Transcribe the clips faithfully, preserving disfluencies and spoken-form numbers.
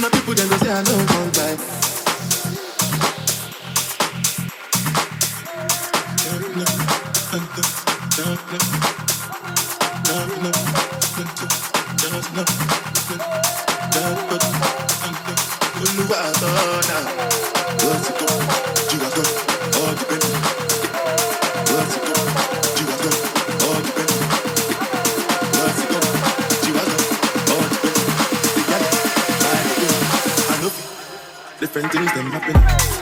my people then go say I know one buy. Different things them happen.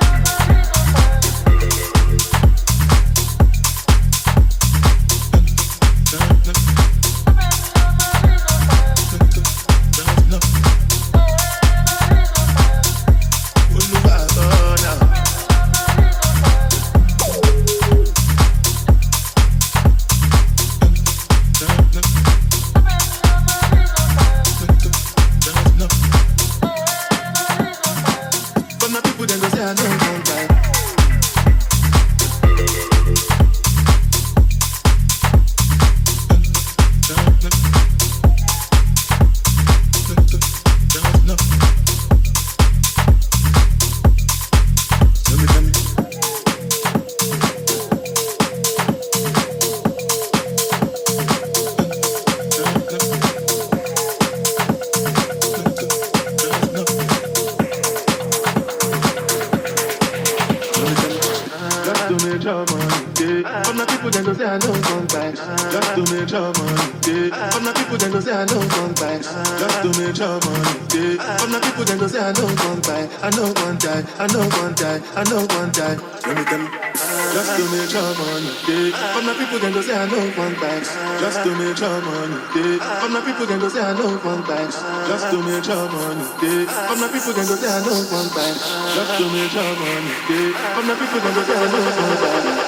I know one die, I know one die. Let me tell me, just to make sure money, yeah. But my people then go say I know one die, just to make sure money, yeah. But my people then go say I know one die, just to make sure money, yeah. But my people then go say I know one die, just to make sure money, yeah. But my people then go say I know one die.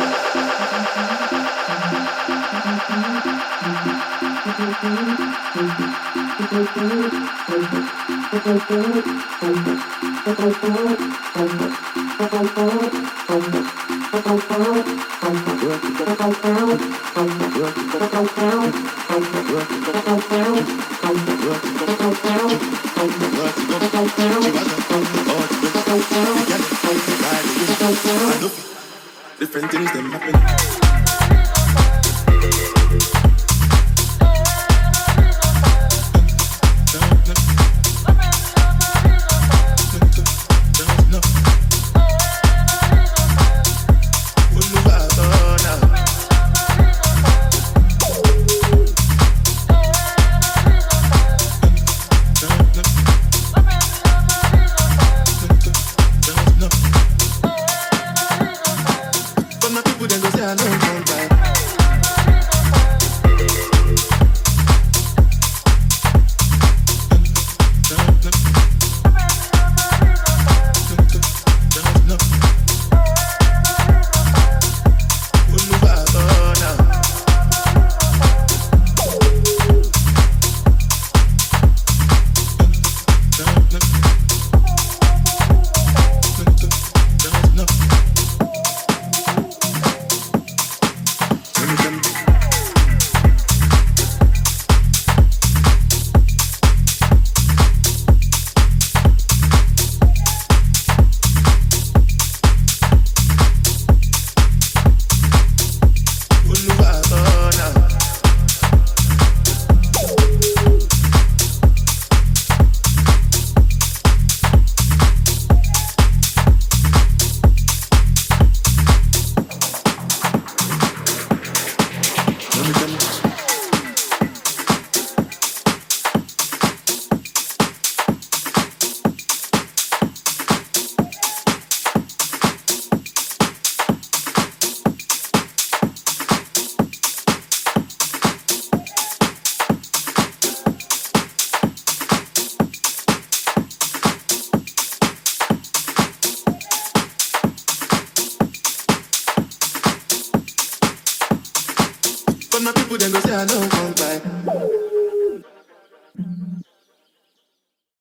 Different things them happen. But my people then go say I know one buy.